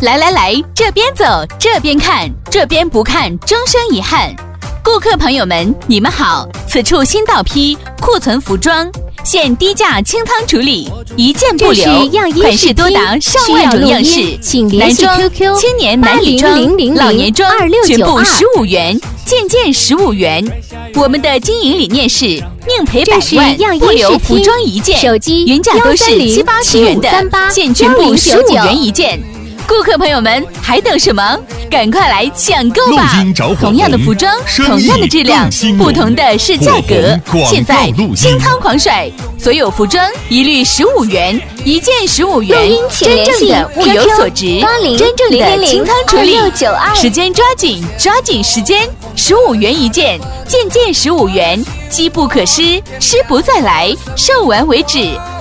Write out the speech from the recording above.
来来来，这边走，这边看，这边不看，终生遗憾。顾客朋友们，你们好，此处新到批库存服装，现低价清仓处理，一件不留，款式多达上万种样式，男装、青年男女装、老年装，全部15元，件件15元。我们的经营理念是宁赔百万，不留服装一件，原价都是7、80元的，现全部15元一件。顾客朋友们，还等什么？赶快来抢购吧！同样的服装，同样的质量，不同的是价格。现在清仓狂甩，所有服装一律15元，一件15元，真正的物有所值，真正的清仓处理，时间抓紧，抓紧时间，15元一件，件件15元，机不可失，失不再来，售完为止。